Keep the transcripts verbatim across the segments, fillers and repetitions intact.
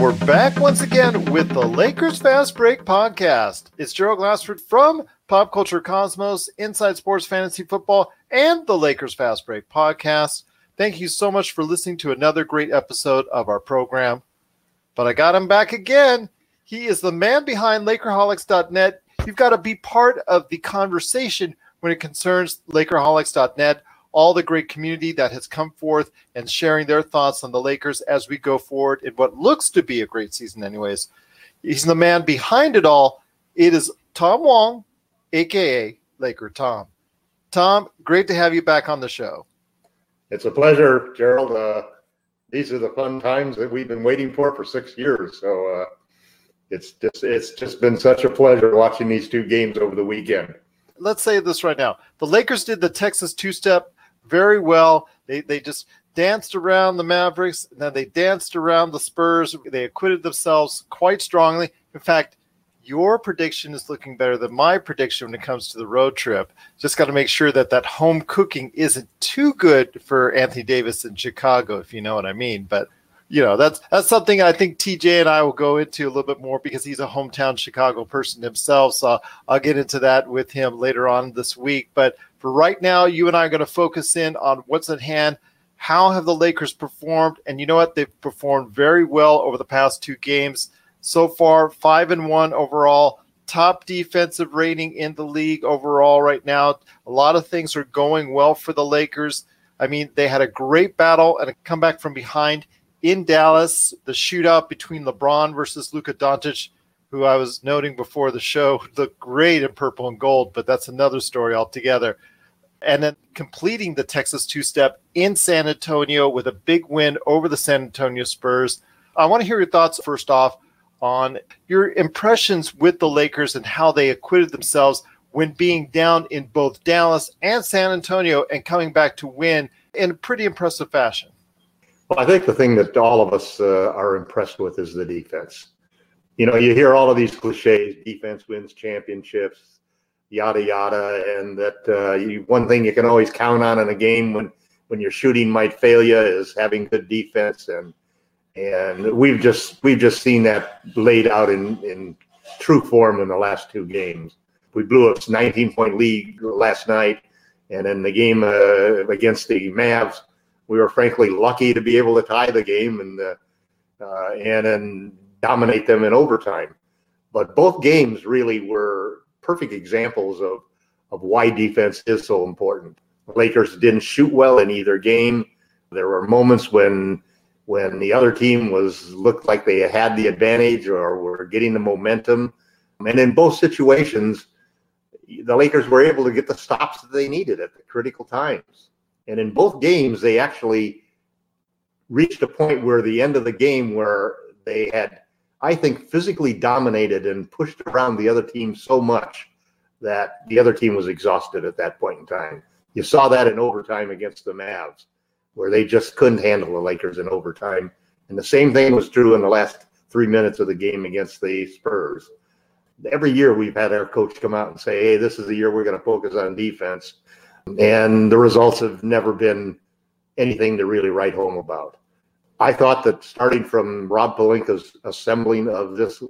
We're back once again with the Lakers Fast Break podcast. It's Gerald Glassford from Pop Culture Cosmos, Inside Sports Fantasy Football, and the Lakers Fast Break podcast. Thank you so much for listening to another great episode of our program. But I got him back again. He is the man behind Lakerholics dot net. You've got to be part of the conversation when it concerns Lakerholics dot net, all the great community that has come forth and sharing their thoughts on the Lakers as we go forward in what looks to be a great season anyways. He's the man behind it all. It is Tom Wong, a k a. Laker Tom. Tom, great to have you back on the show. It's a pleasure, Gerald. Uh, these are the fun times that we've been waiting for for six years. So uh, it's just it's just been such a pleasure watching these two games over the weekend. Let's say this right now. The Lakers did the Texas two-step very well. They they just danced around the Mavericks, and then they danced around the Spurs. They acquitted themselves quite strongly. In fact, your prediction is looking better than my prediction when it comes to the road trip. Just got to make sure that that home cooking isn't too good for Anthony Davis in Chicago, if you know what I mean. But, you know, that's that's something I think T J and I will go into a little bit more because he's a hometown Chicago person himself. So I'll get into that with him later on this week. But for right now, you and I are going to focus in on what's at hand. How have the Lakers performed? And you know what? They've performed very well over the past two games. So far, five and one overall, top defensive rating in the league overall right now. A lot of things are going well for the Lakers. I mean, they had a great battle and a comeback from behind in Dallas, the shootout between LeBron versus Luka Doncic, who I was noting before the show looked great in purple and gold, but that's another story altogether. And then completing the Texas two-step in San Antonio with a big win over the San Antonio Spurs. I want to hear your thoughts first off on your impressions with the Lakers and how they acquitted themselves when being down in both Dallas and San Antonio and coming back to win in a pretty impressive fashion. Well, I think the thing that all of us uh, are impressed with is the defense. You know, you hear all of these cliches, defense wins championships, yada, yada, and that uh, you, one thing you can always count on in a game when, when your shooting might fail you is having good defense. And And we've just we've just seen that laid out in, in true form in the last two games. We blew a nineteen-point lead last night, and in the game uh, against the Mavs, we were frankly lucky to be able to tie the game and uh, uh, and then dominate them in overtime. But both games really were perfect examples of of why defense is so important. The Lakers didn't shoot well in either game. There were moments when. when the other team was looked like they had the advantage or were getting the momentum. And in both situations, the Lakers were able to get the stops that they needed at the critical times. And in both games, they actually reached a point where the end of the game where they had, I think, physically dominated and pushed around the other team so much that the other team was exhausted at that point in time. You saw that in overtime against the Mavs, where they just couldn't handle the Lakers in overtime. And the same thing was true in the last three minutes of the game against the Spurs. Every year we've had our coach come out and say, hey, this is the year we're going to focus on defense. And the results have never been anything to really write home about. I thought that starting from Rob Pelinka's assembling of this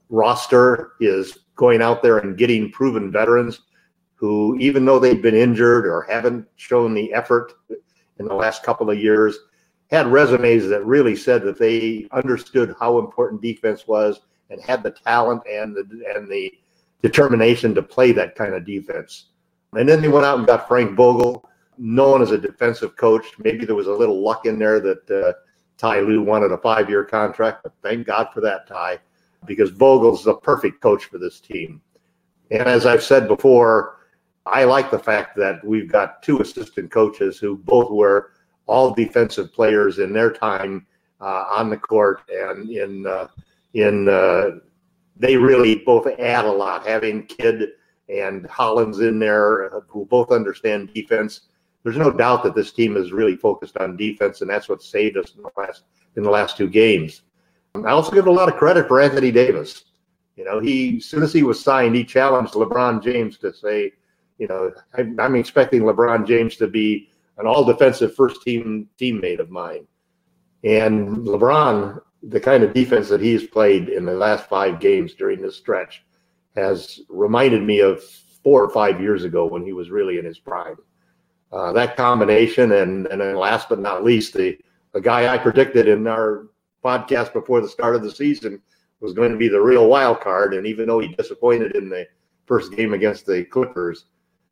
roster is going out there and getting proven veterans who, even though they've been injured or haven't shown the effort in the last couple of years, had resumes that really said that they understood how important defense was and had the talent and the and the determination to play that kind of defense. And then they went out and got Frank Vogel, known as a defensive coach. Maybe there was a little luck in there that uh, Ty Lue wanted a five-year contract, but thank God for that, Ty, because Vogel's the perfect coach for this team. And as I've said before, I like the fact that we've got two assistant coaches who both were all defensive players in their time uh, on the court, and in uh, in uh, they really both add a lot. Having Kidd and Hollins in there who both understand defense, there's no doubt that this team is really focused on defense, and that's what saved us in the last in the last two games. I also give a lot of credit for Anthony Davis. You know, he as soon as he was signed, he challenged LeBron James to say, you know, I'm, I'm expecting LeBron James to be an all-defensive first-team teammate of mine. And LeBron the kind of defense that he's played in the last five games during this stretch has reminded me of four or five years ago when he was really in his prime. Uh, that combination, and and then last but not least, the the guy I predicted in our podcast before the start of the season was going to be the real wild card, and even though he disappointed in the first game against the Clippers,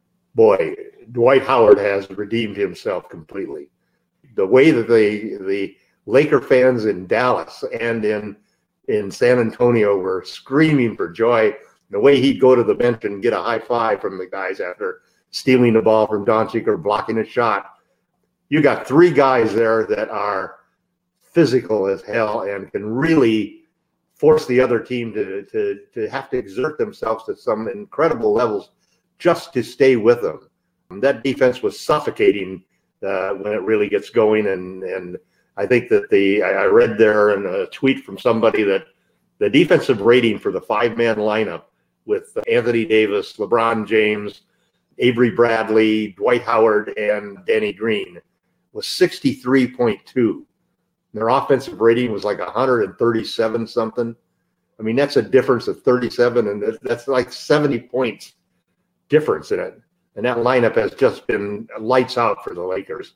boy, Dwight Howard has redeemed himself completely. The way that the the Laker fans in Dallas and in in San Antonio were screaming for joy, the way he'd go to the bench and get a high five from the guys after stealing the ball from Doncic or blocking a shot. You got three guys there that are physical as hell and can really force the other team to, to, to have to exert themselves to some incredible levels just to stay with them. And that defense was suffocating uh, when it really gets going. And, and I think that the, I read there in a tweet from somebody that the defensive rating for the five-man lineup with Anthony Davis, LeBron James, Avery Bradley, Dwight Howard, and Danny Green was sixty-three point two. Their offensive rating was like one hundred thirty-seven something. I mean, that's a difference of thirty-seven, and that's like seventy points difference in it. And that lineup has just been lights out for the Lakers.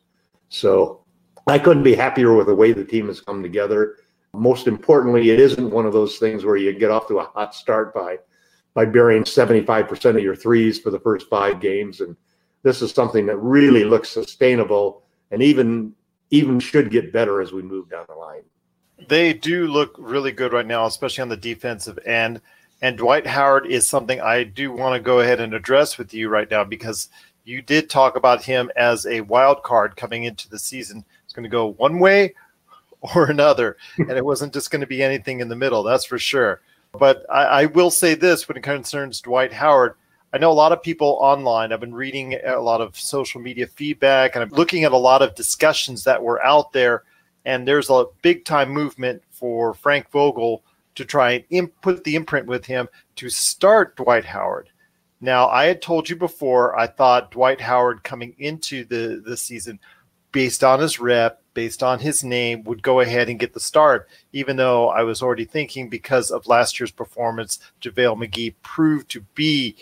So I couldn't be happier with the way the team has come together. Most importantly, it isn't one of those things where you get off to a hot start by by burying seventy-five percent of your threes for the first five games. And this is something that really looks sustainable and even even should get better as we move down the line. They do look really good right now, especially on the defensive end. And Dwight Howard is something I do want to go ahead and address with you right now, because you did talk about him as a wild card coming into the season. It's going to go one way or another, and it wasn't just going to be anything in the middle, that's for sure. But I, I will say this when it concerns Dwight Howard. I know a lot of people online. I've been reading a lot of social media feedback, and I'm looking at a lot of discussions that were out there. And there's a big time movement for Frank Vogel to try and imp- put the imprint with him to start Dwight Howard. Now, I had told you before, I thought Dwight Howard coming into the, the season, based on his rep, based on his name, would go ahead and get the start, even though I was already thinking because of last year's performance, JaVale McGee proved to be,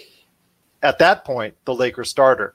at that point, the Lakers starter.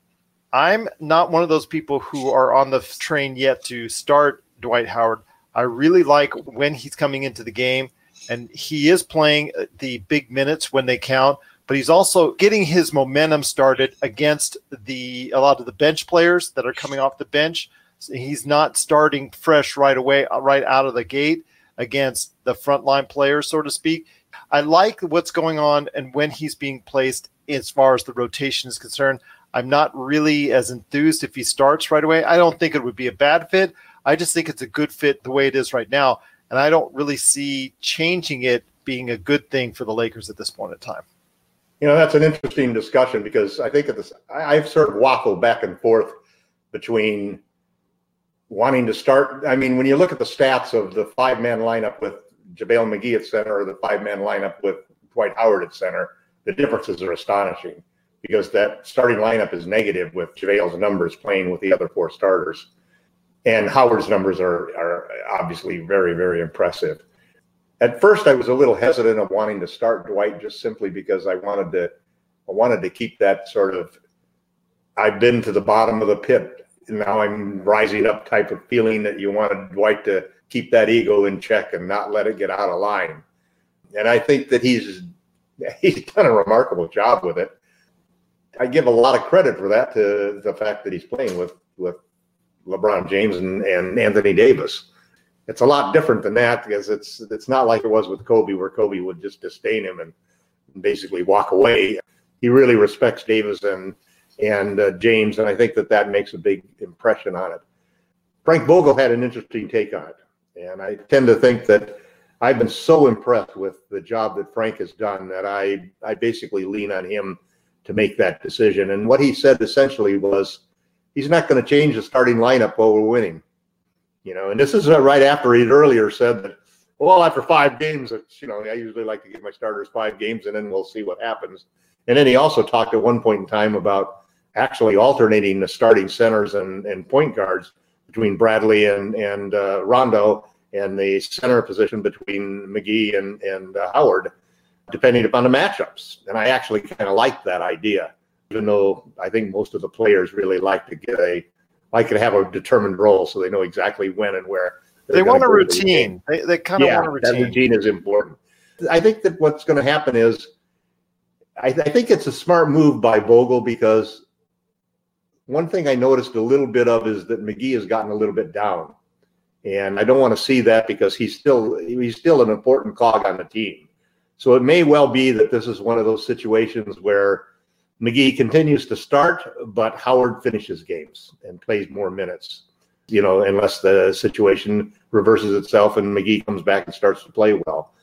I'm not one of those people who are on the train yet to start Dwight Howard. I really like when he's coming into the game, and he is playing the big minutes when they count, but he's also getting his momentum started against the a lot of the bench players that are coming off the bench. So he's not starting fresh right away, right out of the gate against the frontline players, so to speak. I like what's going on and when he's being placed as far as the rotation is concerned. I'm not really as enthused if he starts right away. I don't think it would be a bad fit. I just think it's a good fit the way it is right now, and I don't really see changing it being a good thing for the Lakers at this point in time. You know, that's an interesting discussion, because I think at this, I've sort of waffled back and forth between wanting to start. I mean, when you look at the stats of the five-man lineup with JaVale McGee at center or the five-man lineup with Dwight Howard at center, the differences are astonishing, because that starting lineup is negative with JaVale's numbers playing with the other four starters. And Howard's numbers are, are obviously very, very impressive. At first, I was a little hesitant of wanting to start Dwight, just simply because I wanted to, I wanted to keep that sort of, I've been to the bottom of the pit, and now I'm rising up type of feeling, that you wanted Dwight to keep that ego in check and not let it get out of line. And I think that he's he's done a remarkable job with it. I give a lot of credit for that to the fact that he's playing with, with LeBron James and, and Anthony Davis. It's a lot different than that, because it's it's not like it was with Kobe, where Kobe would just disdain him and basically walk away. He really respects Davis and and uh, James, and I think that that makes a big impression on it. Frank Vogel had an interesting take on it, and I tend to think that I've been so impressed with the job that Frank has done that I I basically lean on him to make that decision. And what he said essentially was, he's not going to change the starting lineup while we're winning. You know, and this is right after he'd earlier said that, well, after five games, it's, you know, I usually like to give my starters five games and then we'll see what happens. And then he also talked at one point in time about actually alternating the starting centers and, and point guards between Bradley and, and uh, Rondo, and the center position between McGee and, and uh, Howard, depending upon the matchups. And I actually kind of like that idea, even though I think most of the players really like to get a, like to have a determined role so they know exactly when and where. They want a routine. They, they kind of yeah, want a routine. That routine is important. I think that what's going to happen is, I, th- I think it's a smart move by Vogel, because one thing I noticed a little bit of is that McGee has gotten a little bit down. And I don't want to see that, because he's still he's still an important cog on the team. So it may well be that this is one of those situations where McGee continues to start, but Howard finishes games and plays more minutes, you know, unless the situation reverses itself and McGee comes back and starts to play well.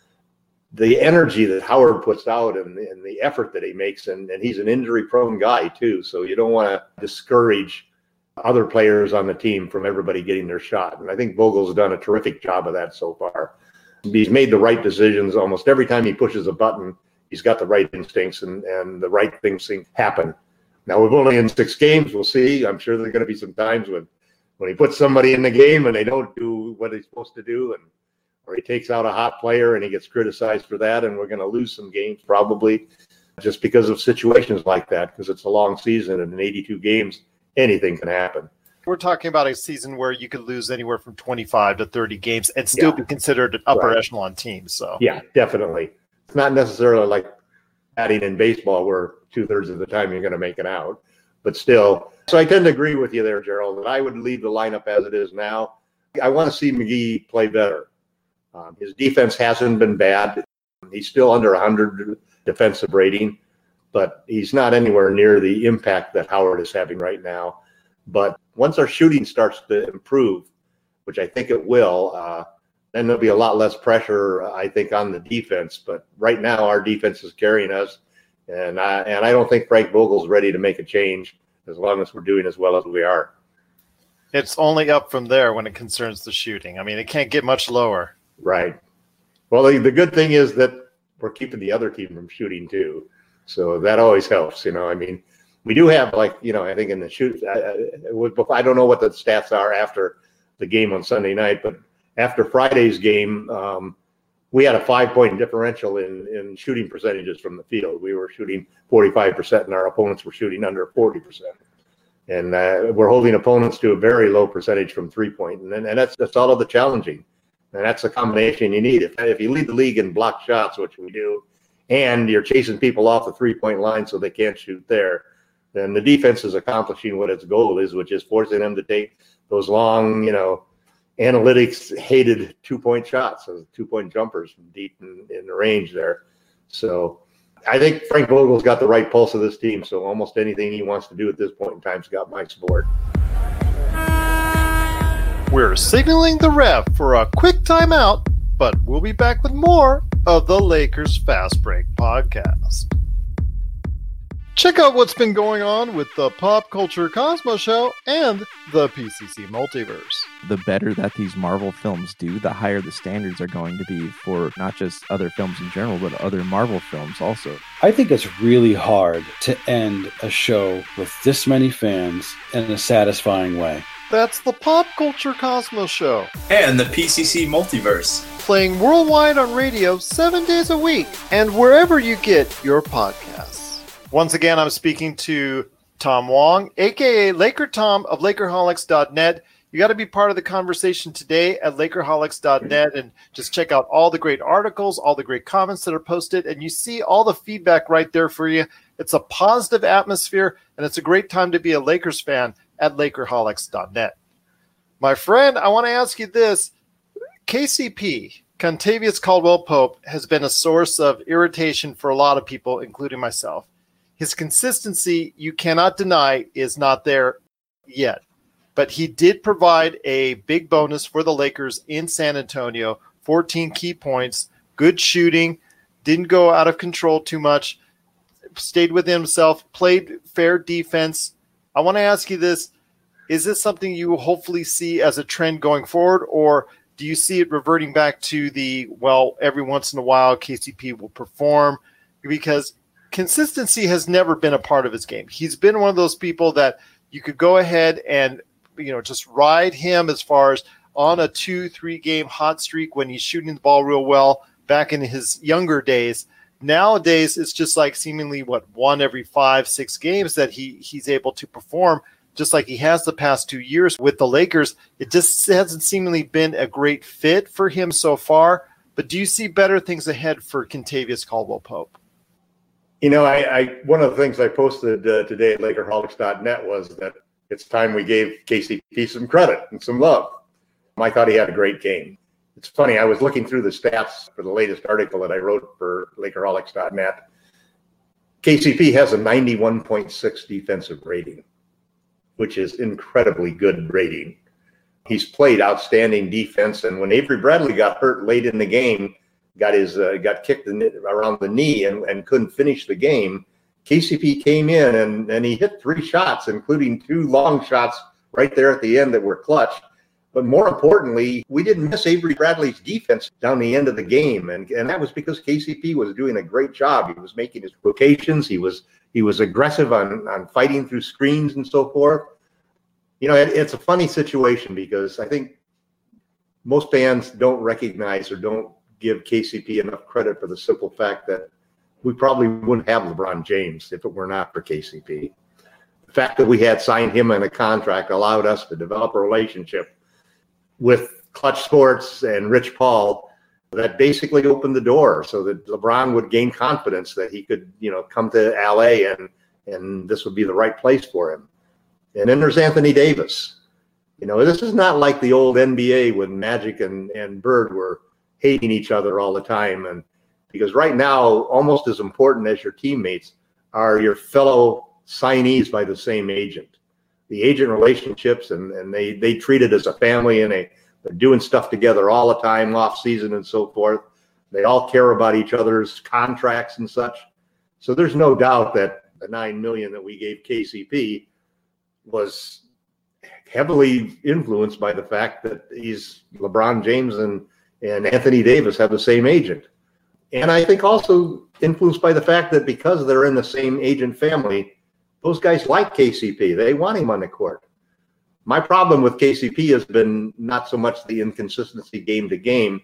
The energy that Howard puts out and, and the effort that he makes, and, and he's an injury-prone guy too, so you don't want to discourage other players on the team from everybody getting their shot. And I think Vogel's done a terrific job of that so far. He's made the right decisions almost every time he pushes a button. He's got the right instincts, and, and the right things happen. Now, we're only in six games. We'll see. I'm sure there are going to be some times when, when he puts somebody in the game and they don't do what he's supposed to do, and or he takes out a hot player and he gets criticized for that, and we're going to lose some games probably just because of situations like that, because it's a long season, and in eighty-two games, anything can happen. We're talking about a season where you could lose anywhere from twenty-five to thirty games and still yeah. be considered an upper right. echelon team. So yeah, definitely. It's not necessarily like batting in baseball where two-thirds of the time you're going to make it out, but still. So I tend to agree with you there, Gerald, that I would leave the lineup as it is now. I want to see McGee play better. Um, his defense hasn't been bad. He's still under one hundred defensive rating, but he's not anywhere near the impact that Howard is having right now. But once our shooting starts to improve, which I think it will, uh, then there'll be a lot less pressure, I think, on the defense. But right now, our defense is carrying us, and I, and I don't think Frank Vogel's ready to make a change as long as we're doing as well as we are. It's only up from there when it concerns the shooting. I mean, it can't get much lower. Right. Well, the, the good thing is that we're keeping the other team from shooting too. So that always helps, you know. I mean, we do have, like, you know, I think in the shoot, I, I, I don't know what the stats are after the game on Sunday night, but after Friday's game, um, we had a five-point differential in, in shooting percentages from the field. We were shooting forty-five percent, and our opponents were shooting under forty percent. And uh, we're holding opponents to a very low percentage from three-point, and, and that's, that's all of the challenging. And that's the combination you need. If, if you lead the league in block shots, which we do, and you're chasing people off the three-point line so they can't shoot there, then the defense is accomplishing what its goal is, which is forcing them to take those long, you know, analytics-hated two-point shots, those two-point jumpers from deep in, in the range there. So I think Frank Vogel's got the right pulse of this team, so almost anything he wants to do at this point in time has got my support. We're signaling the ref for a quick timeout, but we'll be back with more of the Lakers Fast Break podcast. Check out what's been going on with the Pop Culture Cosmos Show and the P C C Multiverse. The better that these Marvel films do, the higher the standards are going to be for not just other films in general, but other Marvel films also. I think it's really hard to end a show with this many fans in a satisfying way. That's the Pop Culture Cosmos Show. And the P C C Multiverse. Playing worldwide on radio seven days a week and wherever you get your podcasts. Once again, I'm speaking to Tom Wong, a k a. Laker Tom of Lakerholics dot net. You got to be part of the conversation today at Lakerholics dot net and just check out all the great articles, all the great comments that are posted, and you see all the feedback right there for you. It's a positive atmosphere, and it's a great time to be a Lakers fan at Lakerholics dot net. My friend, I want to ask you this. K C P, Contavious Caldwell-Pope, has been a source of irritation for a lot of people, including myself. His consistency, you cannot deny, is not there yet. But he did provide a big bonus for the Lakers in San Antonio, fourteen key points, good shooting, didn't go out of control too much, stayed within himself, played fair defense. I want to ask you this. Is this something you hopefully see as a trend going forward, or do you see it reverting back to the, well, every once in a while K C P will perform? Because consistency has never been a part of his game. He's been one of those people that you could go ahead and, you know, just ride him as far as, on a two, three game hot streak when he's shooting the ball real well back in his younger days. Nowadays, it's just like seemingly what one every five, six games that he he's able to perform, just like he has the past two years with the Lakers. It just hasn't seemingly been a great fit for him so far. But do you see better things ahead for Kentavious Caldwell-Pope? You know, I, I one of the things I posted uh, today at Lakerholics dot net was that it's time we gave K C P some credit and some love. I thought he had a great game. It's funny, I was looking through the stats for the latest article that I wrote for Lakerholics dot net. K C P has a ninety-one point six defensive rating, which is incredibly good rating. He's played outstanding defense, and when Avery Bradley got hurt late in the game, got his uh, got kicked in, around the knee and, and couldn't finish the game, K C P came in and, and he hit three shots, including two long shots right there at the end that were clutch. But more importantly, we didn't miss Avery Bradley's defense down the end of the game, and, and that was because K C P was doing a great job. He was making his rotations. He was he was aggressive on, on fighting through screens and so forth. You know, it, it's a funny situation because I think most fans don't recognize or don't give K C P enough credit for the simple fact that we probably wouldn't have LeBron James if it were not for K C P. The fact that we had signed him in a contract allowed us to develop a relationship with Clutch Sports and Rich Paul that basically opened the door so that LeBron would gain confidence that he could, you know, come to L A and and this would be the right place for him. And then there's Anthony Davis. You know, this is not like the old N B A when Magic and, and Bird were hating each other all the time. And because right now, almost as important as your teammates are your fellow signees by the same agent. The agent relationships, and, and they, they treat it as a family, and they, they're doing stuff together all the time, off season and so forth. They all care about each other's contracts and such. So there's no doubt that the nine million dollars that we gave K C P was heavily influenced by the fact that he's LeBron James and, and Anthony Davis have the same agent. And I think also influenced by the fact that because they're in the same agent family, those guys like K C P. They want him on the court. My problem with K C P has been not so much the inconsistency game to game.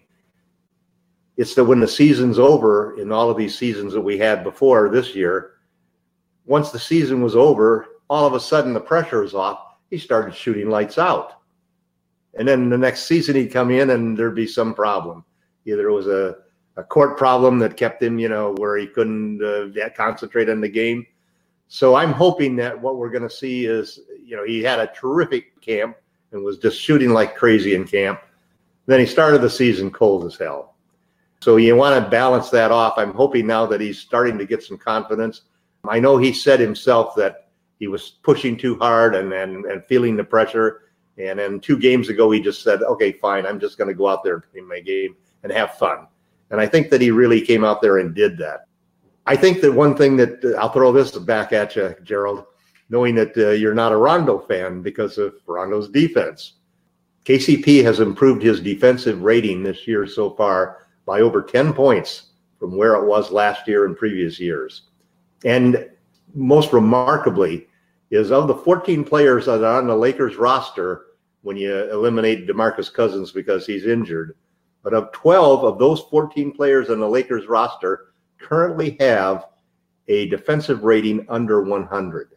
It's that when the season's over, in all of these seasons that we had before this year, once the season was over, all of a sudden the pressure was off. He started shooting lights out. And then the next season he'd come in and there'd be some problem. Either it was a, a court problem that kept him, you know, where he couldn't uh, concentrate on the game. So I'm hoping that what we're going to see is, you know, he had a terrific camp and was just shooting like crazy in camp. Then he started the season cold as hell. So you want to balance that off. I'm hoping now that he's starting to get some confidence. I know he said himself that he was pushing too hard and, and, and feeling the pressure. And then two games ago, he just said, okay, fine, I'm just going to go out there and play my game and have fun. And I think that he really came out there and did that. I think that one thing that uh, I'll throw this back at you, Gerald, knowing that uh, you're not a Rondo fan because of Rondo's defense. K C P has improved his defensive rating this year so far by over ten points from where it was last year and previous years. And most remarkably is of the fourteen players that are on the Lakers roster, when you eliminate DeMarcus Cousins because he's injured, but of twelve of those fourteen players on the Lakers roster currently have a defensive rating under one hundred.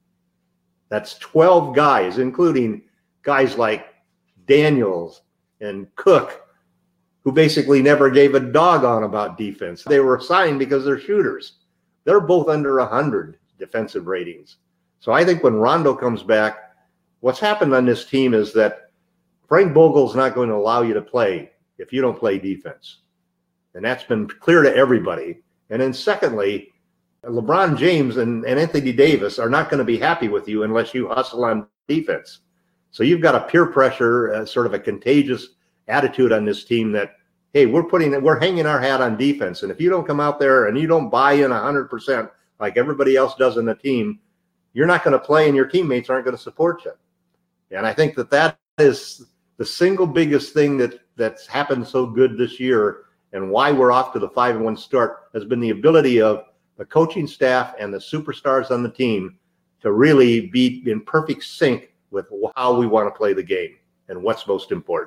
That's twelve guys, including guys like Daniels and Cook, who basically never gave a doggone about defense. They were signed because they're shooters. They're both under one hundred defensive ratings. So I think when Rondo comes back, what's happened on this team is that Frank Vogel's not going to allow you to play if you don't play defense. And that's been clear to everybody. And then secondly, LeBron James and, and Anthony Davis are not going to be happy with you unless you hustle on defense. So you've got a peer pressure, uh, sort of a contagious attitude on this team that, hey, we're putting, we're hanging our hat on defense. And if you don't come out there and you don't buy in one hundred percent like everybody else does in the team, you're not going to play and your teammates aren't going to support you. And I think that that is the single biggest thing that that's happened so good this year, and why we're off to the five and one start has been the ability of the coaching staff and the superstars on the team to really be in perfect sync with how we want to play the game and what's most important.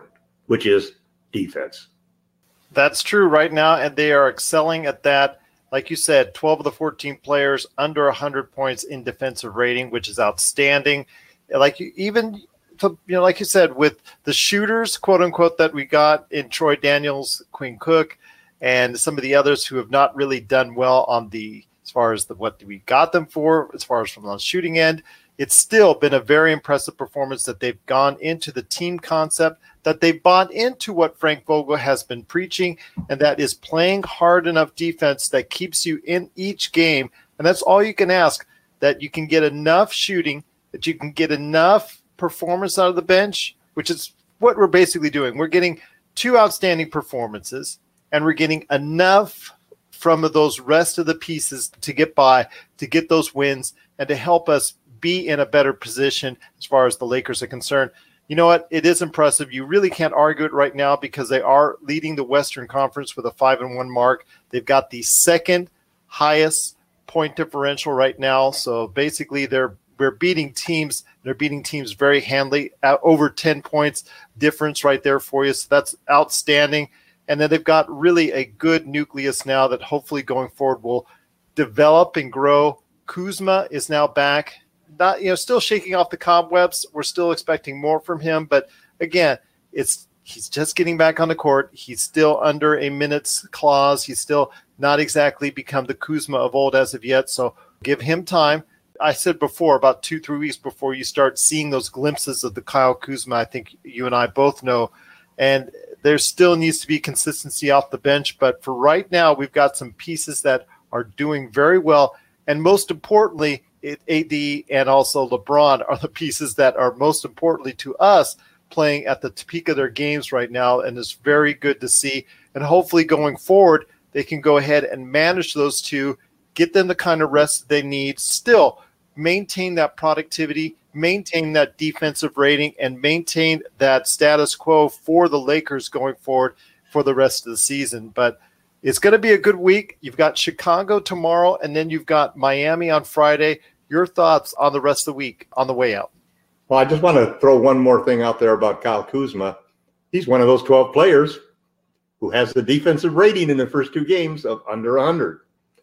which is defense. That's true right now, and they are excelling at that. Like you said, twelve of the fourteen players under one hundred points in defensive rating, which is outstanding. Like you, even, you know, like you said, with the shooters, quote unquote, that we got in Troy Daniels, Quinn Cook, and some of the others who have not really done well on the, as far as the, what we got them for, as far as from the shooting end, it's still been a very impressive performance that they've gone into the team concept, that they bought into what Frank Vogel has been preaching, and that is playing hard enough defense that keeps you in each game. And that's all you can ask, that you can get enough shooting, that you can get enough performance out of the bench, which is what we're basically doing. We're getting two outstanding performances, and we're getting enough from those rest of the pieces to get by, to get those wins, and to help us be in a better position as far as the Lakers are concerned. You know what? It is impressive. You really can't argue it right now because they are leading the Western Conference with a five and one mark. They've got the second highest point differential right now. So basically, they're we're beating teams. They're beating teams very handily, at over ten points difference right there for you. So that's outstanding. And then they've got really a good nucleus now that hopefully going forward will develop and grow. Kuzma is now back. Not, you know, still shaking off the cobwebs. We're still expecting more from him, but again, it's he's just getting back on the court. He's still under a minutes clause. He's still not exactly become the Kuzma of old as of yet. So give him time. I said before, about two, three weeks before you start seeing those glimpses of the Kyle Kuzma, I think you and I both know. And there still needs to be consistency off the bench. But for right now, we've got some pieces that are doing very well. And most importantly, it, A D and also LeBron are the pieces that are most importantly to us playing at the peak of their games right now. And it's very good to see. And hopefully going forward, they can go ahead and manage those two, get them the kind of rest they need, still maintain that productivity, maintain that defensive rating, and maintain that status quo for the Lakers going forward for the rest of the season. But it's going to be a good week. You've got Chicago tomorrow, and then you've got Miami on Friday. Your thoughts on the rest of the week on the way out? Well, I just want to throw one more thing out there about Kyle Kuzma. He's one of those twelve players who has the defensive rating in the first two games of under one hundred.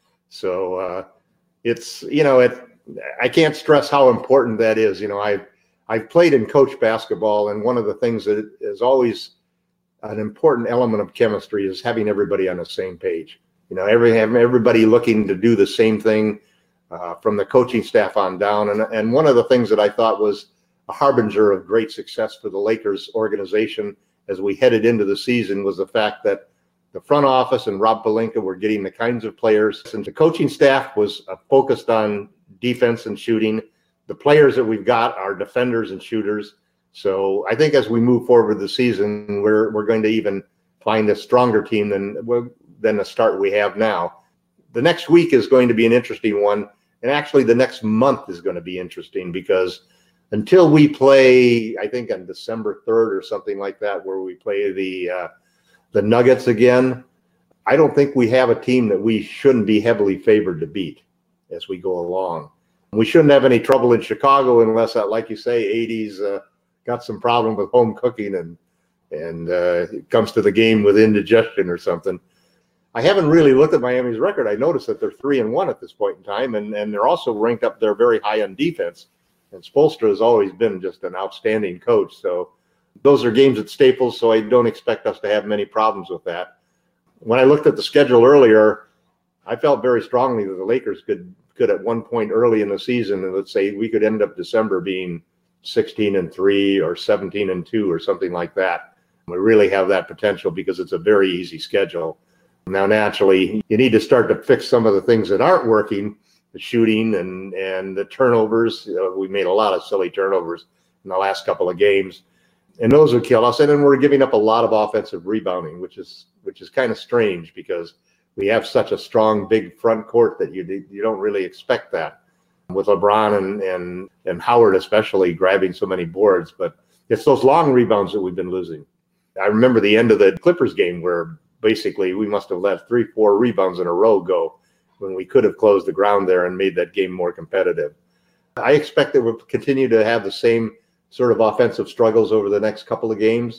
So uh, it's, you know, it. I can't stress how important that is. You know, I've, I've played and coached basketball, and one of the things that is always an important element of chemistry is having everybody on the same page. You know, every everybody looking to do the same thing uh, from the coaching staff on down. And, and one of the things that I thought was a harbinger of great success for the Lakers organization as we headed into the season was the fact that the front office and Rob Pelinka were getting the kinds of players, and the coaching staff was uh, focused on defense and shooting. The players that we've got are defenders and shooters. So I think as we move forward the season, we're we're going to even find a stronger team than than the start we have now. The next week is going to be an interesting one, and actually the next month is going to be interesting because until we play, I think on December third or something like that, where we play the uh, the Nuggets again, I don't think we have a team that we shouldn't be heavily favored to beat as we go along. We shouldn't have any trouble in Chicago unless, uh, like you say, eighties uh, got some problem with home cooking and and uh, it comes to the game with indigestion or something. I haven't really looked at Miami's record. I noticed that they're three and one at this point in time, and, and they're also ranked up there very high on defense. And Spoelstra has always been just an outstanding coach. So those are games at Staples, so I don't expect us to have many problems with that. When I looked at the schedule earlier, I felt very strongly that the Lakers could could at one point early in the season, and let's say we could end up December being sixteen and three or seventeen and two or something like that. We really have that potential because it's a very easy schedule. Now, naturally, you need to start to fix some of the things that aren't working, the shooting and, and the turnovers. You know, we made a lot of silly turnovers in the last couple of games, and those would kill us. And then we're giving up a lot of offensive rebounding, which is which is kind of strange because we have such a strong, big front court that you you don't really expect that with LeBron and, and, and Howard especially grabbing so many boards. But it's those long rebounds that we've been losing. I remember the end of the Clippers game where basically we must have let three, four rebounds in a row go when we could have closed the ground there and made that game more competitive. I expect that we'll continue to have the same sort of offensive struggles over the next couple of games.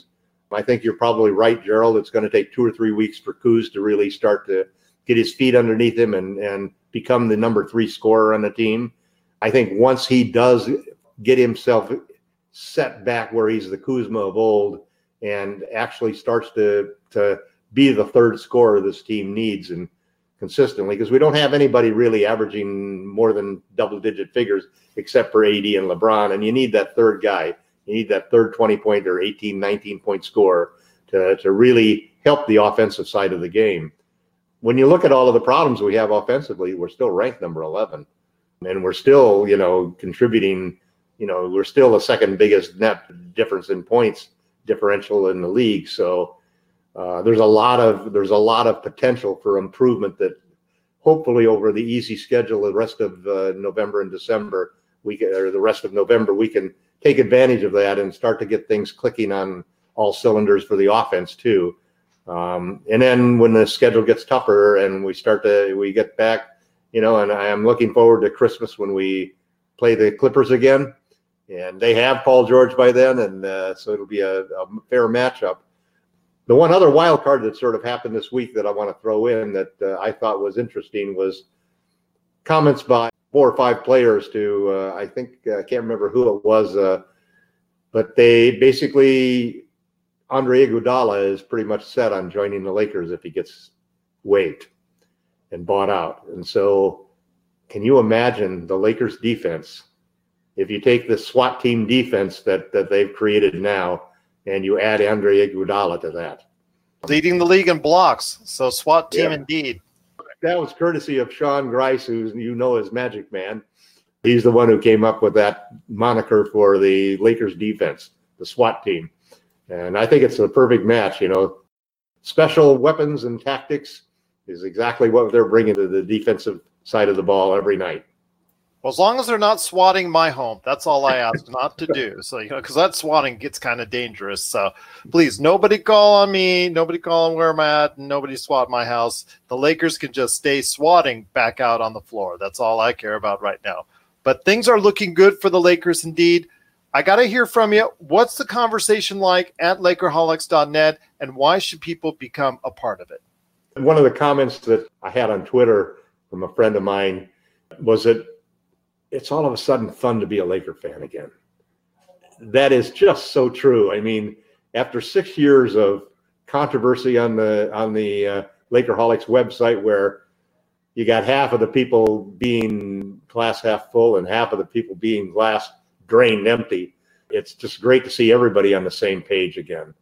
I think you're probably right, Gerald. It's going to take two or three weeks for Kuz to really start to get his feet underneath him and, and become the number three scorer on the team. I think once he does get himself set back where he's the Kuzma of old and actually starts to, to be the third scorer this team needs and consistently, because we don't have anybody really averaging more than double-digit figures except for A D and LeBron, and you need that third guy. You need that third twenty-point or eighteen, nineteen-point scorer to, to really help the offensive side of the game. When you look at all of the problems we have offensively, we're still ranked number eleven. And we're still, you know, contributing, you know, we're still the second biggest net difference in points differential in the league. So uh, there's a lot of there's a lot of potential for improvement that hopefully over the easy schedule, the rest of uh, November and December, we can, or the rest of November, we can take advantage of that and start to get things clicking on all cylinders for the offense too. Um, and then when the schedule gets tougher and we start to, we get back, you know, and I am looking forward to Christmas when we play the Clippers again, and they have Paul George by then. And uh, so it'll be a, a fair matchup. The one other wild card that sort of happened this week that I want to throw in that uh, I thought was interesting was comments by four or five players to, uh, I think, I uh, can't remember who it was, uh, but they basically, Andre Iguodala is pretty much set on joining the Lakers if he gets waived and bought out. And so can you imagine the Lakers defense, if you take the SWAT team defense that, that they've created now and you add Andre Iguodala to that? Leading the league in blocks, so SWAT team Yeah. indeed. That was courtesy of Sean Grice, who you know as Magic Man. He's the one who came up with that moniker for the Lakers defense, the SWAT team. And I think it's a perfect match. You know, special weapons and tactics is exactly what they're bringing to the defensive side of the ball every night. Well, as long as they're not swatting my home, that's all I ask not to do. So, you know, because that swatting gets kind of dangerous. So please, nobody call on me. Nobody call on where I'm at. Nobody swat my house. The Lakers can just stay swatting back out on the floor. That's all I care about right now. But things are looking good for the Lakers indeed. I got to hear from you. What's the conversation like at Lakerholics dot net, and why should people become a part of it? One of the comments that I had on Twitter from a friend of mine was that it's all of a sudden fun to be a Laker fan again. That is just so true. I mean, after six years of controversy on the on the uh, Lakerholics website, where you got half of the people being glass half full and half of the people being glass drained empty, it's just great to see everybody on the same page again,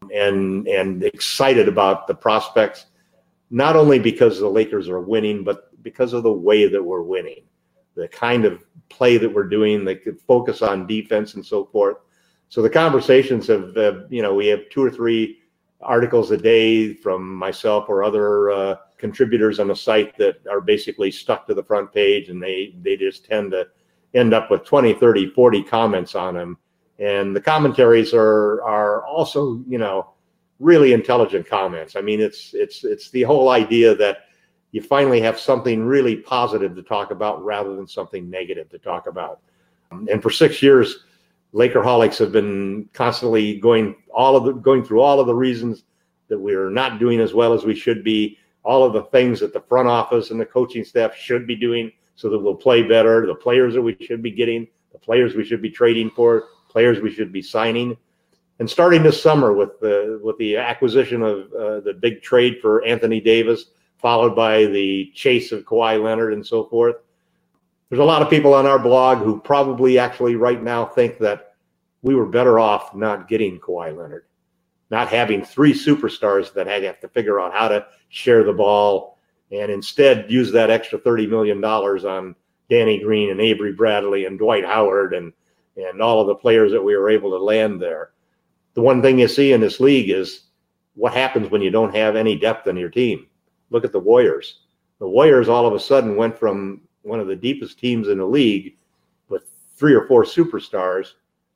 and and excited about the prospects, not only because the Lakers are winning, but because of the way that we're winning. The kind of play that we're doing, that could focus on defense and so forth. So the conversations have, uh, you know, we have two or three articles a day from myself or other uh, contributors on the site that are basically stuck to the front page, and they, they just tend to end up with twenty, thirty, forty comments on them. And the commentaries are, are also, you know, really intelligent comments. I mean, it's, it's, it's the whole idea that you finally have something really positive to talk about rather than something negative to talk about. And for six years, Lakerholics have been constantly going all of the going through all of the reasons that we're not doing as well as we should be, all of the things that the front office and the coaching staff should be doing so that we'll play better, the players that we should be getting, the players we should be trading for, players we should be signing. And starting this summer with the with the acquisition of uh, the big trade for Anthony Davis, followed by the chase of Kawhi Leonard and so forth. There's a lot of people on our blog who probably actually right now think that we were better off not getting Kawhi Leonard, not having three superstars that have to figure out how to share the ball, and instead use that extra thirty million dollars on Danny Green and Avery Bradley and Dwight Howard and, and all of the players that we were able to land there. The one thing you see in this league is what happens when you don't have any depth in your team. Look at the Warriors. The Warriors all of a sudden went from one of the deepest teams in the league with three or four superstars.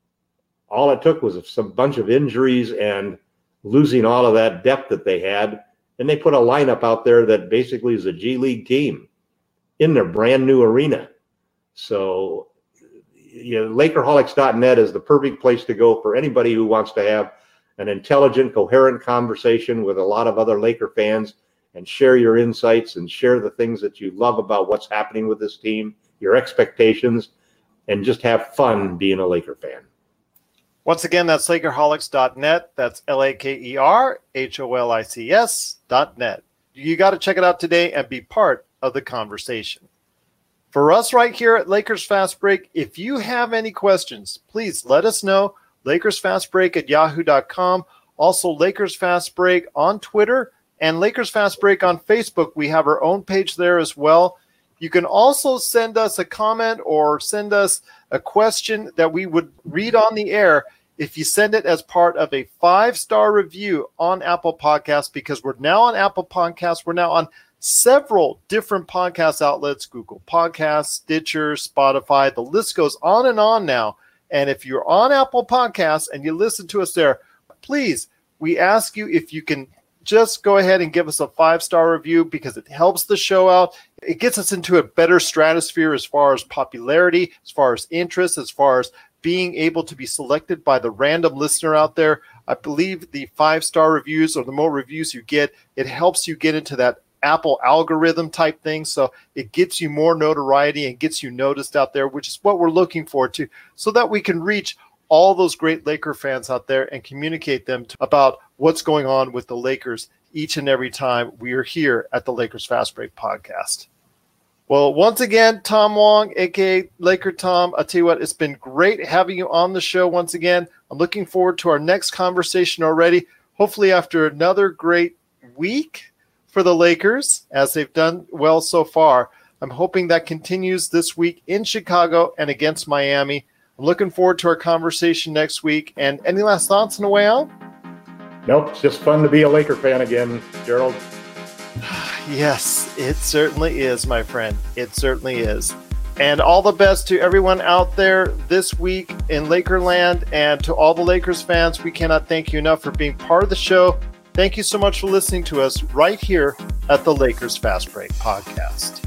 All it took was some bunch of injuries and losing all of that depth that they had. And they put a lineup out there that basically is a G League team in their brand new arena. So you know, Lakerholics dot net is the perfect place to go for anybody who wants to have an intelligent, coherent conversation with a lot of other Laker fans and share your insights and share the things that you love about what's happening with this team, your expectations, and just have fun being a Laker fan. Once again, that's Lakerholics dot net. That's L A K E R H O L I C S dot net. You got to check it out today and be part of the conversation. For us right here at Lakers Fast Break, if you have any questions, please let us know. Lakers Fast Break at yahoo dot com. Also, Lakers Fast Break on Twitter and Lakers Fast Break on Facebook. We have our own page there as well. You can also send us a comment or send us a question that we would read on the air if you send it as part of a five-star review on Apple Podcasts, because we're now on Apple Podcasts. We're now on several different podcast outlets, Google Podcasts, Stitcher, Spotify. The list goes on and on now. And if you're on Apple Podcasts and you listen to us there, please, we ask you if you can just go ahead and give us a five-star review, because it helps the show out. It gets us into a better stratosphere as far as popularity, as far as interest, as far as being able to be selected by the random listener out there. I believe the five-star reviews, or the more reviews you get, it helps you get into that Apple algorithm type thing. So it gets you more notoriety and gets you noticed out there, which is what we're looking for to, so that we can reach all those great Laker fans out there and communicate them to, about what's going on with the Lakers each and every time we are here at the Lakers Fast Break podcast. Well, once again, Tom Wong, a k a. Laker Tom, I'll tell you what, it's been great having you on the show once again. I'm looking forward to our next conversation already, hopefully after another great week for the Lakers, as they've done well so far. I'm hoping that continues this week in Chicago and against Miami. I'm looking forward to our conversation next week. And any last thoughts on the way out? Nope, it's just fun to be a Laker fan again, Gerald. Yes, it certainly is, my friend. It certainly is. And all the best to everyone out there this week in Lakerland, and to all the Lakers fans. We cannot thank you enough for being part of the show. Thank you so much for listening to us right here at the Lakers Fast Break podcast.